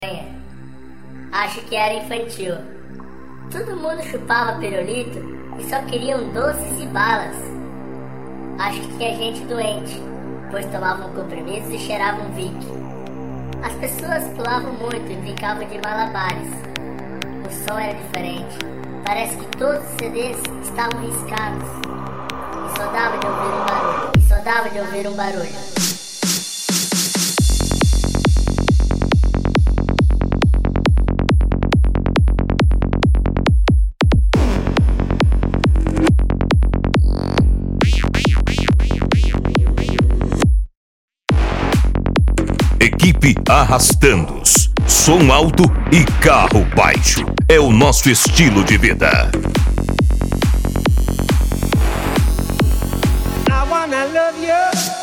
Acho que era infantil. Todo mundo chupava pirulito e só queriam doces e balas. Acho que tinha gente doente, pois tomavam compromissos e cheiravam Vic. As pessoas pulavam muito e brincavam de malabares. O som era diferente. Parece que todos os CDs estavam riscados. E só dava de ouvir um barulho. Equipe Arrastandos. Som alto e carro baixo. É o nosso estilo de vida. I wanna love you.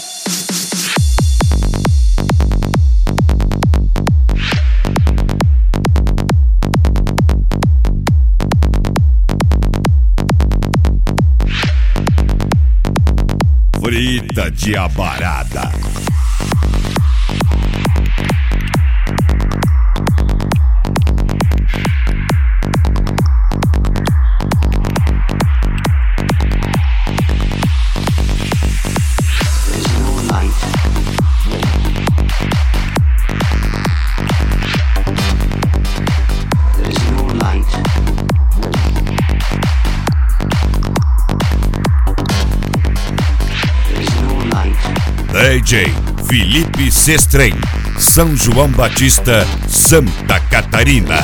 Frita de abarada. DJ Felipe Sestrem, São João Batista, Santa Catarina.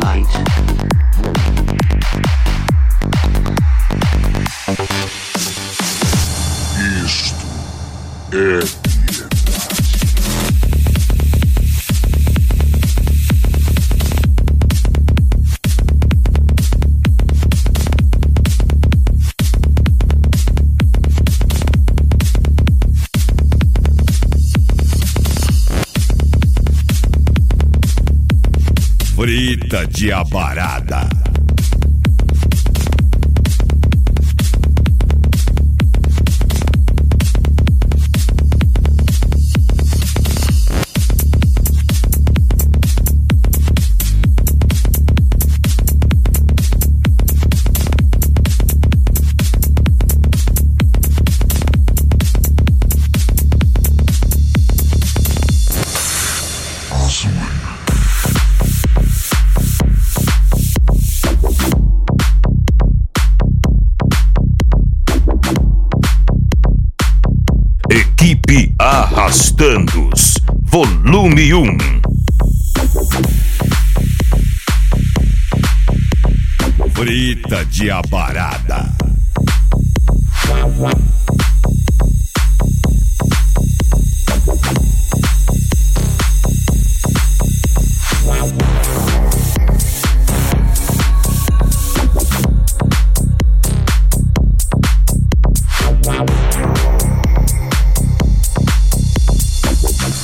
Isto é frita de abarada. Equipe Arrastandos, volume 1. Frita de abarada.